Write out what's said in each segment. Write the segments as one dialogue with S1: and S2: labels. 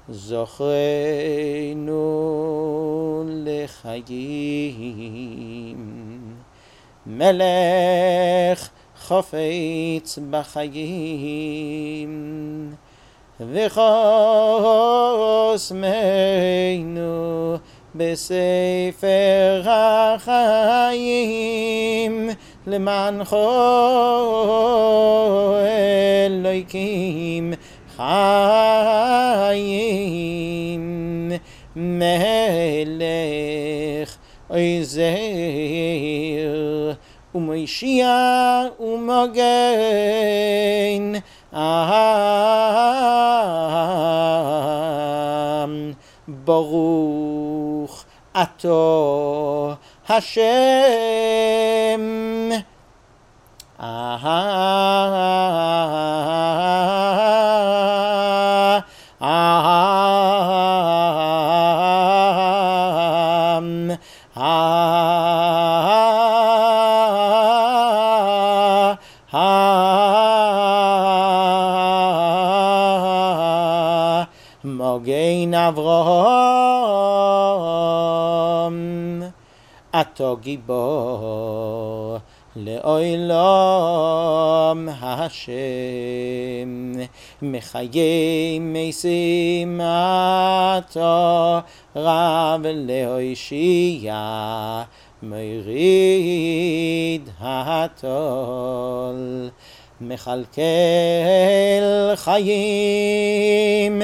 S1: זוכרנו לחיים, מלך חפץ בחיים, וחוסמנו בספר החיים, למענך אלוהים חיים, מלך עוזר ומושיע ומגן, ברוך אתה השם. מגן אברהם, אתה גיבור לעולם השם, מחיי מתים אתה רב להושיע, מוריד התול, מכלכל חיים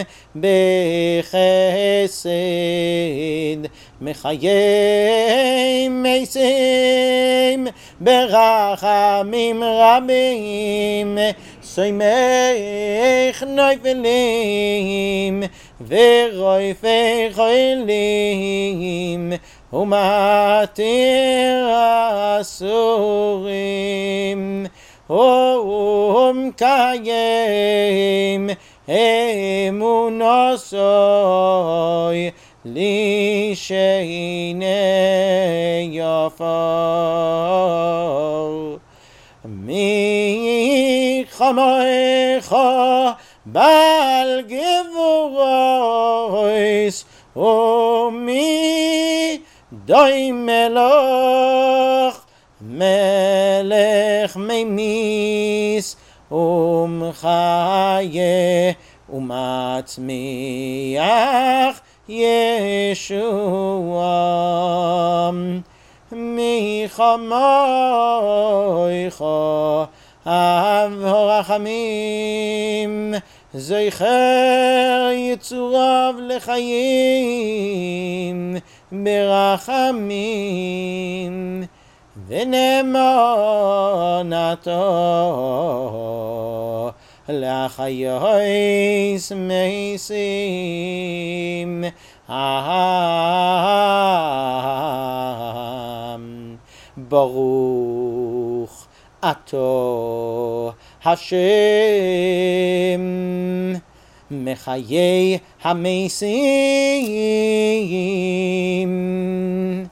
S1: בחסד, מחיי מתים ברחמים רבים, סומך נופלים ורופא חולים, ומתיר אסורים, ומקיים אמונתו לשנה יפה. מי כמוך בעל גבורות, ומי דומה לך, מלך ממיס ומחיה ומצמיח ישועה. מי כמוך אב הרחמים, זכר יצוריו לחיים ברחמים, ונאמנותו לחיות מתים. ברוך אתה השם, מחיי המתים.